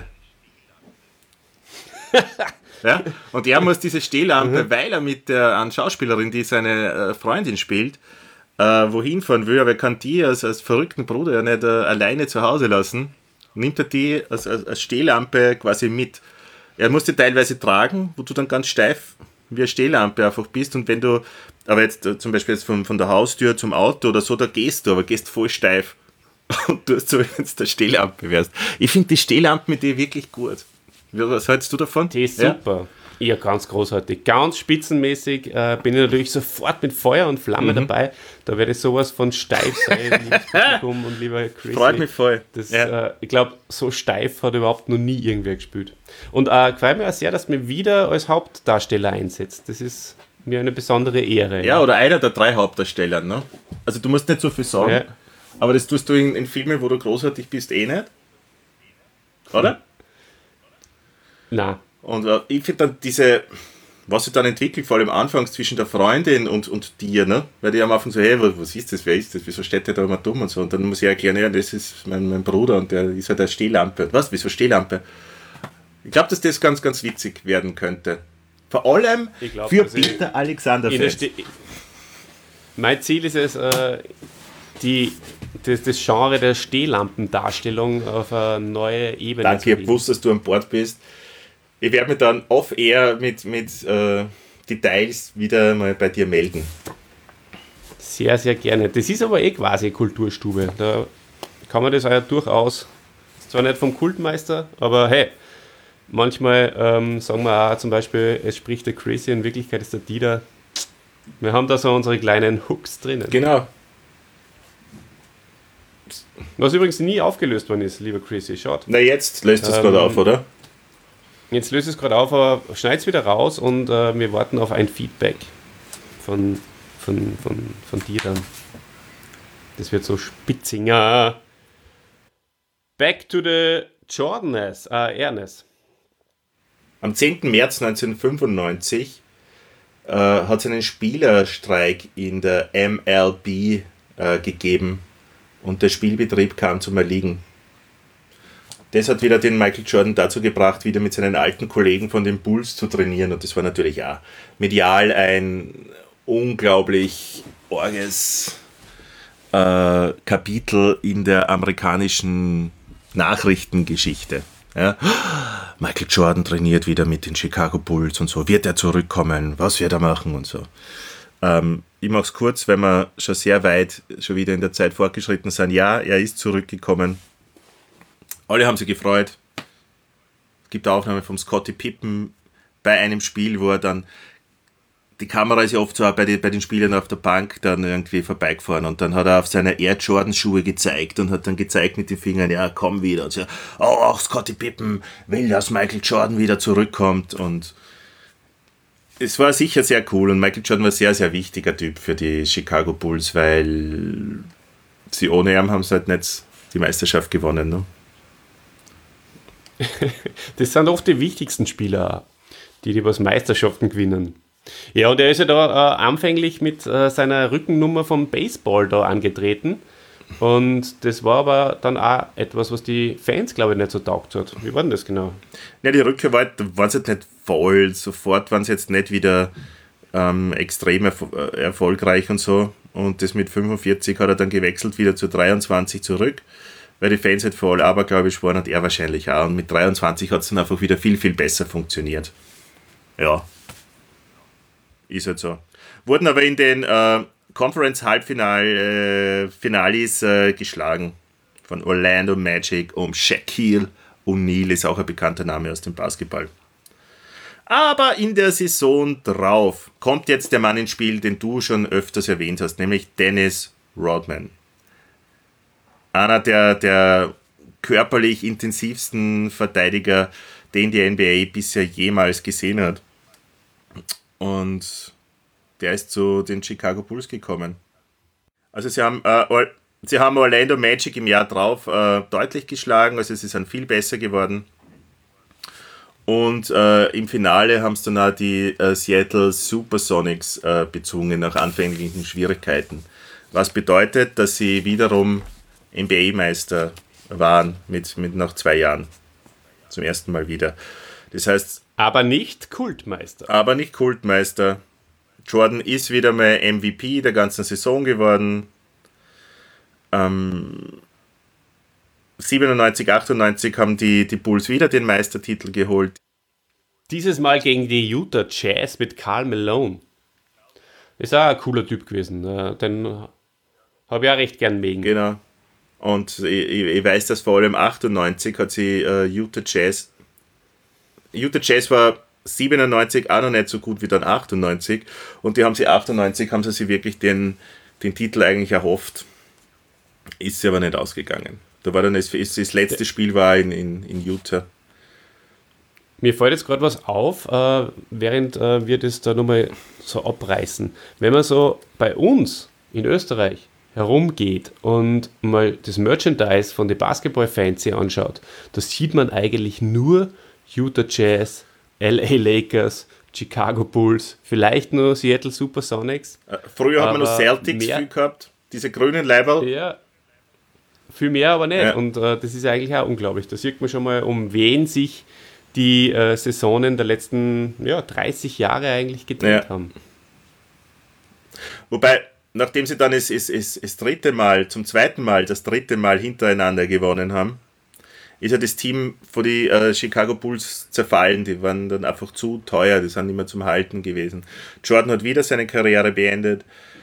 Ja? Und er muss diese Stehlampe, mhm. weil er mit der einen Schauspielerin, die seine äh, Freundin spielt, äh, wohin fahren will, aber er kann die als, als verrückten Bruder ja nicht äh, alleine zu Hause lassen, nimmt er die als, als, als Stehlampe quasi mit. Er muss die teilweise tragen, wo du dann ganz steif wie eine Stehlampe einfach bist und wenn du, aber jetzt äh, zum Beispiel jetzt von, von der Haustür zum Auto oder so, da gehst du, aber gehst voll steif und du hast so, wenn du der Stehlampe wärst. Ich finde die Stehlampe mit dir wirklich gut. Was hältst du davon? Die ist super. Ja, ganz großartig. Ganz spitzenmäßig äh, bin ich natürlich sofort mit Feuer und Flamme mhm. dabei. Da werde ich sowas von steif sein, liebes Publikum und lieber Chris. Freut mich voll. Das, ja. äh, ich glaube, so steif hat überhaupt noch nie irgendwer gespielt. Und äh, gefällt mir auch sehr, dass du mich wieder als Hauptdarsteller einsetzt. Das ist mir eine besondere Ehre. Ja, ja. Oder einer der drei Hauptdarsteller. Ne? Also du musst nicht so viel sagen, ja. aber das tust du in, in Filmen, wo du großartig bist, eh nicht. Oder? Mhm. Nein. Und äh, ich finde dann diese, was sich dann entwickelt, vor allem anfangs zwischen der Freundin und, und dir, ne? Weil die am Anfang so, hey, was ist das, wer ist das, wieso steht der da immer dumm und so. Und dann muss ich erklären, ja, das ist mein, mein Bruder und der ist halt eine Stehlampe. Was, wieso Stehlampe? Ich glaube, dass das ganz, ganz witzig werden könnte. Vor allem glaub, für Peter Alexander-Fans. Mein Ziel ist es, äh, die, das, das Genre der Stehlampendarstellung auf eine neue Ebene Danke, zu ich habe gewusst, dass du an Bord bist. Ich werde mich dann off-air mit, mit äh, Details wieder mal bei dir melden. Sehr, sehr gerne. Das ist aber eh quasi Kulturstube. Da kann man das auch ja durchaus, ist zwar nicht vom Kultmeister, aber hey, manchmal ähm, sagen wir auch zum Beispiel, es spricht der Chrissy, in Wirklichkeit ist der Dieter. Wir haben da so unsere kleinen Hooks drinnen. Genau. Was übrigens nie aufgelöst worden ist, lieber Chrissy, schaut. Na jetzt löst es ähm, gerade auf, oder? Jetzt löst es gerade auf, aber schneid es wieder raus und äh, wir warten auf ein Feedback von, von, von, von dir dann. Das wird so spitzinger. Back to the Jordaness, äh, Ernest. Am zehnten März neunzehnhundertfünfundneunzig äh, hat es einen Spielerstreik in der M L B äh, gegeben und der Spielbetrieb kam zum Erliegen. Das hat wieder den Michael Jordan dazu gebracht, wieder mit seinen alten Kollegen von den Bulls zu trainieren und das war natürlich auch medial ein unglaublich orges äh, Kapitel in der amerikanischen Nachrichtengeschichte. Ja. Michael Jordan trainiert wieder mit den Chicago Bulls und so. Wird er zurückkommen? Was wird er machen und so? Ähm, ich mache es kurz, weil wir schon sehr weit schon wieder in der Zeit fortgeschritten sind. Ja, er ist zurückgekommen. Alle haben sich gefreut. Es gibt Aufnahmen von Scottie Pippen bei einem Spiel, wo er dann, die Kamera ist ja oft so bei den, bei den Spielern auf der Bank dann irgendwie vorbeigefahren und dann hat er auf seine Air Jordan Schuhe gezeigt und hat dann gezeigt mit den Fingern, ja, komm wieder. Und so, oh, auch Scottie Pippen will, dass Michael Jordan wieder zurückkommt und es war sicher sehr cool und Michael Jordan war ein sehr, sehr wichtiger Typ für die Chicago Bulls, weil sie ohne ihn haben sie halt nicht die Meisterschaft gewonnen, ne? Das sind oft die wichtigsten Spieler, die die was Meisterschaften gewinnen. Ja, und er ist ja da äh, anfänglich mit äh, seiner Rückennummer vom Baseball da angetreten. Und das war aber dann auch etwas, was die Fans, glaube ich, nicht so taugt hat. Wie war denn das genau? Ja, die Rückkehr war, waren jetzt nicht voll. Sofort waren sie jetzt nicht wieder ähm, extrem erf- erfolgreich und so. Und das mit fünfundvierzig hat er dann gewechselt wieder zu dreiundzwanzig zurück. Weil die Fans halt voll abergläubisch waren und er wahrscheinlich auch. Und mit dreiundzwanzig hat es dann einfach wieder viel, viel besser funktioniert. Ja. Ist halt so. Wurden aber in den äh, Conference-Halbfinale-Finalis äh, äh, geschlagen. Von Orlando Magic um Shaquille O'Neal ist auch ein bekannter Name aus dem Basketball. Aber in der Saison drauf kommt jetzt der Mann ins Spiel, den du schon öfters erwähnt hast, nämlich Dennis Rodman. einer der, der körperlich intensivsten Verteidiger, den die N B A bisher jemals gesehen hat. Und der ist zu den Chicago Bulls gekommen. Also sie haben, äh, sie haben Orlando Magic im Jahr drauf äh, deutlich geschlagen, also sie sind viel besser geworden. Und äh, im Finale haben es dann auch die äh, Seattle Supersonics äh, bezwungen nach anfänglichen Schwierigkeiten. Was bedeutet, dass sie wiederum N B A-Meister waren mit, mit nach zwei Jahren. Zum ersten Mal wieder. Das heißt... Aber nicht Kultmeister. Aber nicht Kultmeister. Jordan ist wieder mal M V P der ganzen Saison geworden. Ähm, siebenundneunzig, achtundneunzig haben die, die Bulls wieder den Meistertitel geholt. Dieses Mal gegen die Utah Jazz mit Karl Malone. Ist auch ein cooler Typ gewesen. Den habe ich auch recht gern mögen. Genau. Und ich, ich weiß, dass vor allem achtundneunzig hat sie äh, Utah Jazz. Utah Jazz war siebenundneunzig auch noch nicht so gut wie dann achtundneunzig. Und die haben sie achtundneunzig, haben sie sich wirklich den, den Titel eigentlich erhofft. Ist sie aber nicht ausgegangen. Da war dann das, das letzte Spiel war in, in, in Utah. Mir fällt jetzt gerade was auf, äh, während äh, wir das da nochmal so abreißen. Wenn man so bei uns in Österreich herumgeht und mal das Merchandise von den Basketball-Fans hier anschaut, da sieht man eigentlich nur Utah Jazz, L A Lakers, Chicago Bulls, vielleicht nur Seattle Supersonics. Früher hat man noch Celtics viel gehabt, diese grünen Leiberl. Ja, viel mehr aber nicht. Ja. Und äh, das ist eigentlich auch unglaublich. Da sieht man schon mal, um wen sich die äh, Saisonen der letzten ja, dreißig Jahre eigentlich gedreht Ja. haben. Wobei, nachdem sie dann das, das, das, das dritte Mal, zum zweiten Mal, das dritte Mal hintereinander gewonnen haben, ist ja das Team von den äh, Chicago Bulls zerfallen. Die waren dann einfach zu teuer, die sind nicht mehr zum Halten gewesen. Jordan hat wieder seine Karriere beendet.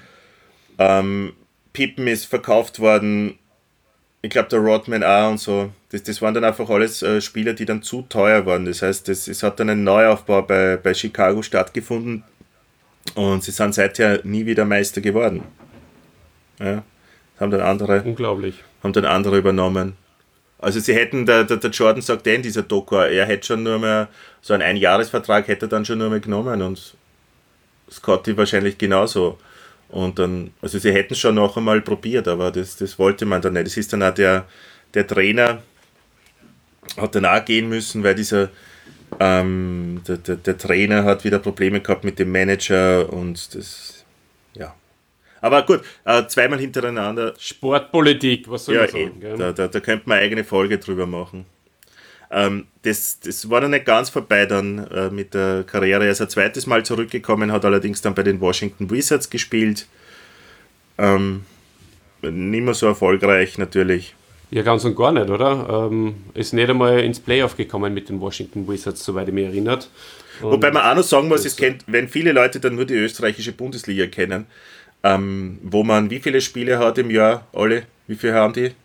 Ähm, Pippen ist verkauft worden. Ich glaube, der Rodman auch und so. Das, das waren dann einfach alles äh, Spieler, die dann zu teuer waren. Das heißt, das, es hat dann ein Neuaufbau bei, bei Chicago stattgefunden und sie sind seither nie wieder Meister geworden. Ja, haben dann andere, Unglaublich. haben dann andere übernommen. Also sie hätten, der, der, der Jordan sagt in dieser Doku, er hätte schon nur mehr, so einen Einjahresvertrag hätte er dann schon nur mehr genommen und Scotty wahrscheinlich genauso. Und dann, also sie hätten schon noch einmal probiert, aber das, das wollte man dann nicht. Das ist dann auch der, der Trainer, hat dann auch gehen müssen, weil dieser, ähm, der, der, der Trainer hat wieder Probleme gehabt mit dem Manager und das, ja. Aber gut, äh, zweimal hintereinander. Sportpolitik, was soll Ja, man sagen? eh, Gell? da, da, da könnte man eine eigene Folge drüber machen. Ähm, das, das war dann nicht ganz vorbei dann äh, mit der Karriere. Er ist ein zweites Mal zurückgekommen, hat allerdings dann bei den Washington Wizards gespielt. Ähm, nicht mehr so erfolgreich natürlich. Ja, ganz und gar nicht, oder? Ähm, ist nicht einmal ins Playoff gekommen mit den Washington Wizards, soweit ich mich erinnert. Und Wobei man auch noch sagen muss, es kennt, wenn viele Leute dann nur die österreichische Bundesliga kennen, ähm, wo man wie viele Spiele hat im Jahr, alle? Wie viele haben die?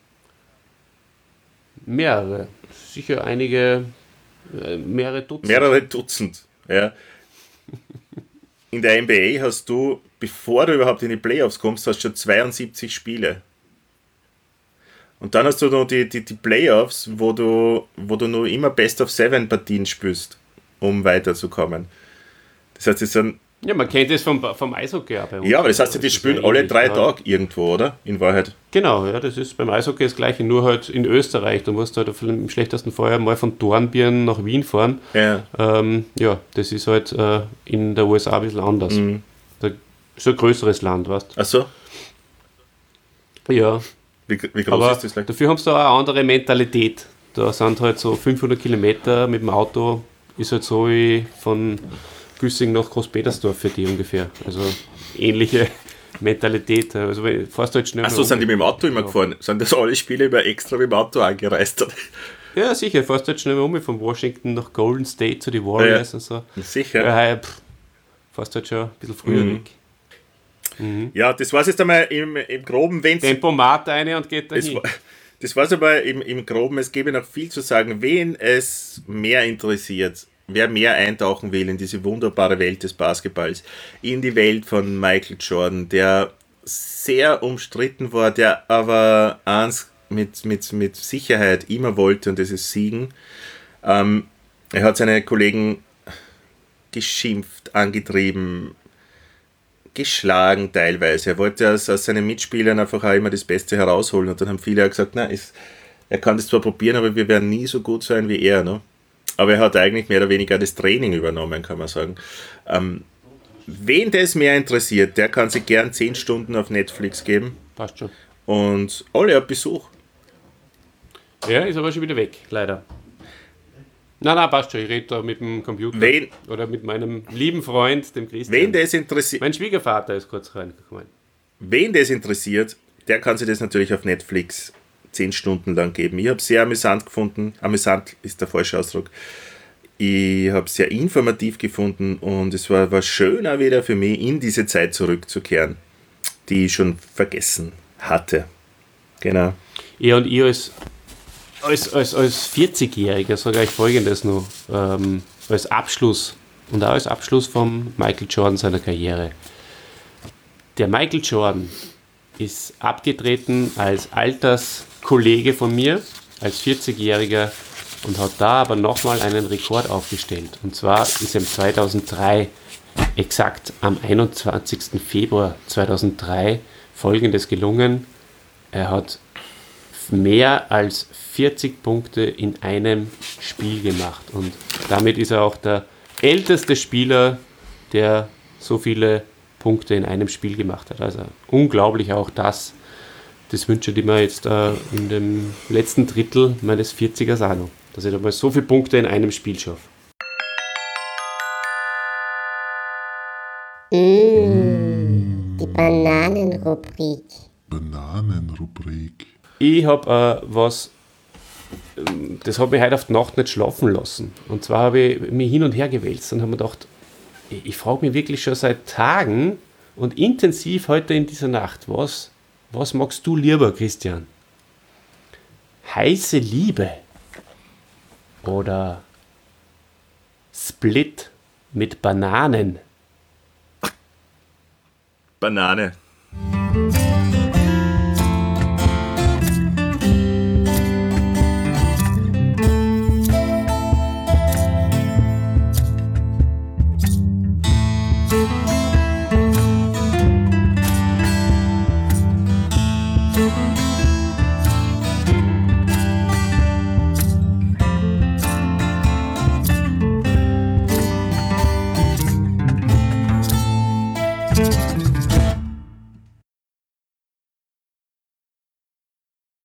mehrere. Sicher einige, äh, mehrere Dutzend. Mehrere Dutzend. Ja. In der N B A hast du, bevor du überhaupt in die Playoffs kommst, hast du schon zweiundsiebzig Spiele. Und dann hast du noch die, die, die Playoffs, wo du, wo du nur immer Best of Seven Partien spielst, um weiterzukommen. Das heißt, es sind. Ja, man kennt das vom, vom Eishockey auch bei uns. Ja, aber das heißt, die Das ist spielen ja alle ähnlich, drei ja. Tage irgendwo, oder? In Wahrheit. Genau, ja, das ist beim Eishockey das Gleiche, nur halt in Österreich. Du musst halt im schlechtesten Fall mal von Dornbirn nach Wien fahren. Ja. Ähm, ja, das ist halt äh, in der U S A ein bisschen anders. Mhm. Da ist ein größeres Land, weißt Ach so? du? Ja, Wie, wie groß aber ist das? Like? dafür haben sie da auch eine andere Mentalität. Da sind halt so fünfhundert Kilometer mit dem Auto, ist halt so wie von Güssing nach Großpetersdorf für die ungefähr. Also ähnliche Mentalität. Also wenn- fährst du halt schnell. Ach so, mal sind um. die mit dem Auto immer gefahren? Sind das alle Spiele über extra mit dem Auto angereist? Ja, sicher, fährst du halt schnell mal um von Washington nach Golden State zu den Warriors Ja. und so. Sicher. Ja, hey, pff, fährst halt schon ein bisschen früher Mhm. weg. Ja, das war es jetzt einmal im, im Groben, wenn es. Tempomat eine und geht Das dahin. war, das war's aber im, im Groben. Es gäbe noch viel zu sagen. Wen es mehr interessiert, wer mehr eintauchen will in diese wunderbare Welt des Basketballs, in die Welt von Michael Jordan, der sehr umstritten war, der aber eins mit, mit, mit Sicherheit immer wollte, und das ist Siegen. Ähm, er hat seine Kollegen geschimpft, angetrieben, geschlagen teilweise. Er wollte aus, aus seinen Mitspielern einfach auch immer das Beste herausholen, und dann haben viele auch gesagt, na, es, er kann das zwar probieren, aber wir werden nie so gut sein wie er. Ne? Aber er hat eigentlich mehr oder weniger das Training übernommen, kann man sagen. Ähm, wen das mehr interessiert, der kann sich gern zehn Stunden auf Netflix geben. Passt schon. Und alle haben Besuch. Ja, ist aber schon wieder weg, leider. Nein, nein, passt schon. Ich rede da mit dem Computer. Wen, oder mit meinem lieben Freund, dem Christian. wen das interessiert, mein Schwiegervater ist kurz reingekommen. wen das interessiert, der kann sich das natürlich auf Netflix zehn Stunden lang geben. Ich habe es sehr amüsant gefunden. Amüsant ist der falsche Ausdruck. Ich habe es sehr informativ gefunden, und es war, war schön auch wieder für mich, in diese Zeit zurückzukehren, die ich schon vergessen hatte. Genau. Ja, und ich als, als, als, als vierzigjähriger sage ich Folgendes noch, ähm, als Abschluss und auch als Abschluss von Michael Jordan seiner Karriere. Der Michael Jordan ist abgetreten als Alterskollege von mir, als vierzigjähriger, und hat da aber nochmal einen Rekord aufgestellt. Und zwar ist ihm zweitausenddrei, exakt am einundzwanzigsten Februar zweitausenddrei, Folgendes gelungen. Er hat mehr als vierzig Punkte in einem Spiel gemacht. Und damit ist er auch der älteste Spieler, der so viele Punkte in einem Spiel gemacht hat. Also unglaublich auch das. Das wünsche ich mir jetzt äh, in dem letzten Drittel meines vierzigers auch noch, dass ich da mal so viele Punkte in einem Spiel schaffe. Mmh, die Bananenrubrik. Bananenrubrik. Ich habe äh, was, das hat mich heute auf die Nacht nicht schlafen lassen. Und zwar habe ich mich hin und her gewälzt und habe mir gedacht, ich, ich frage mich wirklich schon seit Tagen und intensiv heute in dieser Nacht, was, was magst du lieber, Christian? Heiße Liebe oder Split mit Bananen? Banane.